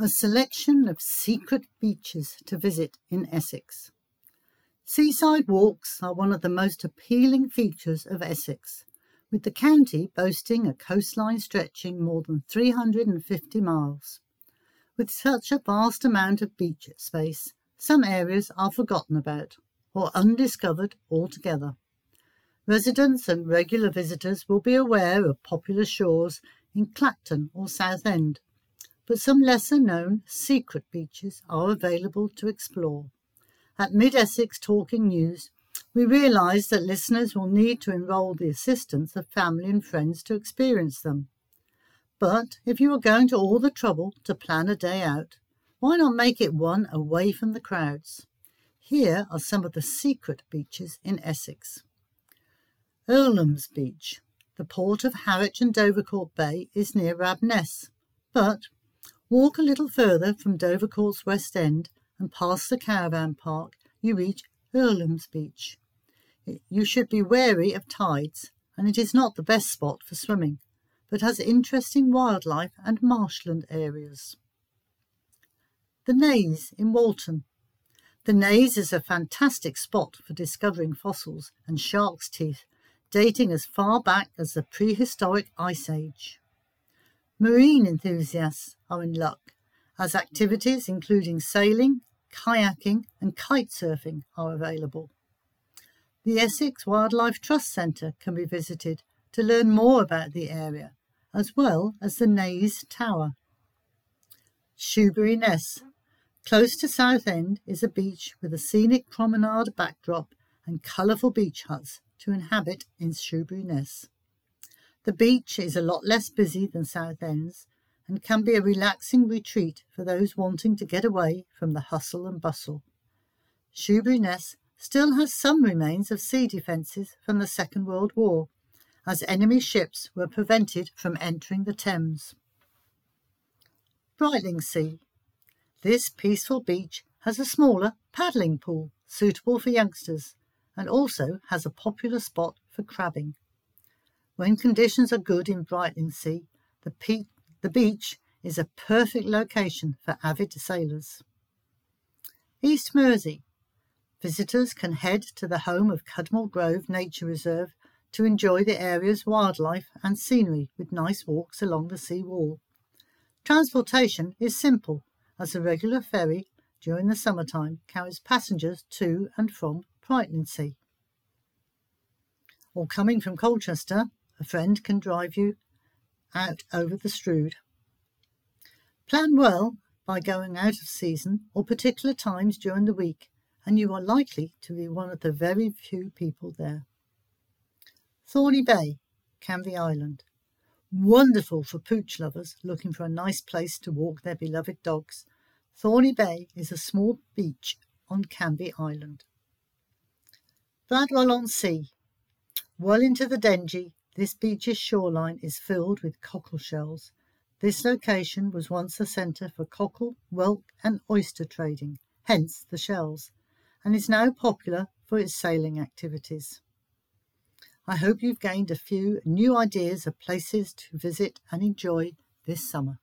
A selection of secret beaches to visit in Essex. Seaside walks are one of the most appealing features of Essex, with the county boasting a coastline stretching more than 350 miles. With such a vast amount of beach space, some areas are forgotten about or undiscovered altogether. Residents and regular visitors will be aware of popular shores in Clacton or Southend, but some lesser-known secret beaches are available to explore. At Mid-Essex Talking News, we realise that listeners will need to enrol the assistance of family and friends to experience them. But if you are going to all the trouble to plan a day out, why not make it one away from the crowds? Here are some of the secret beaches in Essex. Earlham's Beach. The port of Harwich and Dovercourt Bay is near Rabness, but walk a little further from Dovercourt's West End and past the caravan park, you reach Earlham's Beach. You should be wary of tides, and it is not the best spot for swimming, but has interesting wildlife and marshland areas. The Naze in Walton. The Naze is a fantastic spot for discovering fossils and shark's teeth dating as far back as the prehistoric Ice Age. Marine enthusiasts are in luck, as activities including sailing, kayaking and kite surfing are available. The Essex Wildlife Trust Centre can be visited to learn more about the area, as well as the Naze Tower. Shoebury Ness. Close to Southend is a beach with a scenic promenade backdrop and colourful beach huts to inhabit in Shoebury Ness. The beach is a lot less busy than Southend's and can be a relaxing retreat for those wanting to get away from the hustle and bustle. Shoebury Ness still has some remains of sea defences from the Second World War, as enemy ships were prevented from entering the Thames. Brightlingsea. This peaceful beach has a smaller paddling pool suitable for youngsters and also has a popular spot for crabbing. When conditions are good in Brightlingsea, the beach is a perfect location for avid sailors. East Mersey. Visitors can head to the home of Cudmore Grove Nature Reserve to enjoy the area's wildlife and scenery with nice walks along the sea wall. Transportation is simple, as a regular ferry during the summertime carries passengers to and from Brightlingsea. Or coming from Colchester, a friend can drive you out over the Strood. Plan well by going out of season or particular times during the week, and you are likely to be one of the very few people there. Thorney Bay, Canvey Island. Wonderful for pooch lovers looking for a nice place to walk their beloved dogs. Thorney Bay is a small beach on Canvey Island. Bradwell-on-Sea. Well into the Dengie, this beach's shoreline is filled with cockle shells. This location was once a centre for cockle, whelk and oyster trading, hence the shells, and is now popular for its sailing activities. I hope you've gained a few new ideas of places to visit and enjoy this summer.